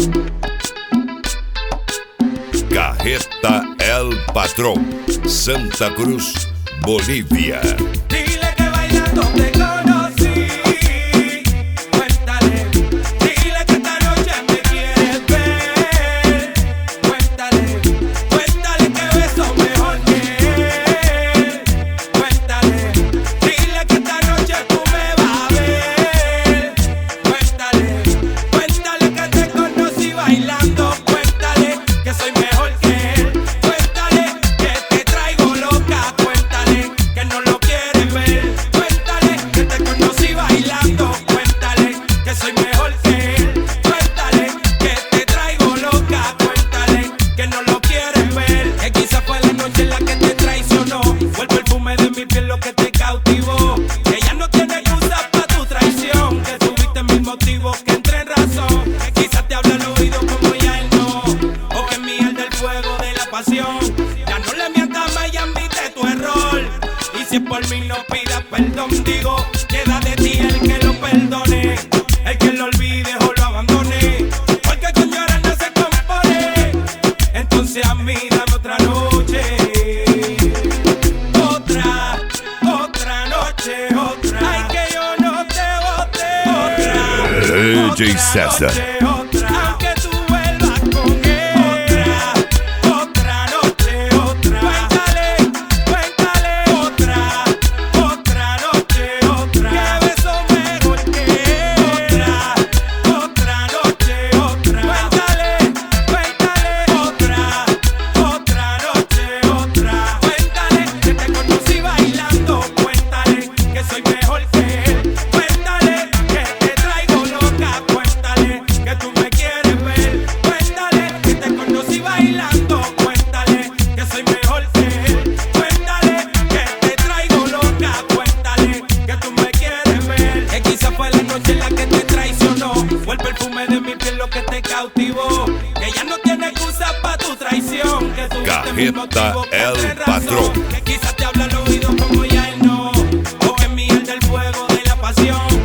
Carreta El Patrón, Santa Cruz, Bolivia. Dile que bailando te conocí. Cuéntale, dile que esta noche me quieres ver. Cuéntale, cuéntale que beso mejor que él. Cuéntale, dile que esta noche tú me vas a ver. Cuéntale, cuéntale que te conocí bailando. Cuéntale que soy mejor que él. Cuéntale que te traigo loca. Cuéntale que no lo quieres ver. Cuéntale que te conocí bailando. Cuéntale que soy mejor que él. Cuéntale que te traigo loca. Cuéntale que no lo quieres ver. Que quizá fue la noche en la que te traicionó. Fue el perfume de mi piel lo que te cautivó. Que ya no tiene excusa para tu traición. Que tuviste mil motivos que entré en razón. Que quizás te habla al oído como ya él no. O que miel del fuego de la pasión. Ya no le mientas más y admite tu error. Y si por mí no pidas perdón, digo, queda de ti el que lo perdone. El que lo olvide o lo abandone. Porque con llorar no se compone. Entonces a mí dame otra noche. Otra noche, otra. Ay, que yo no te bote. DJ César. Aunque tú vuelvas con él. Otra noche, otra. Cuéntale, cuéntale. Otra noche, otra. Que beso mejor que él. Otra noche, otra. Cuéntale, cuéntale. Otra noche, otra. Cuéntale que te conocí bailando. Cuéntale que soy mejor que él. Cuéntale que te traigo loca. Cuéntale que tú me quieres ver. Cuéntale que te conocí bailando. Cuéntale que soy mejor que él. Cuéntale que te traigo loca. Cuéntale que tú me quieres ver. Que quizá fue la noche en la que te traicionó. Fue el perfume de mi piel lo que te cautivó. Que ya no tiene excusa para tu traición. Que tuviste mil Carreta motivos que El entré en razón. Patrón. Que quizás te habla al oído como ya él no. O que miel del fuego de la pasión.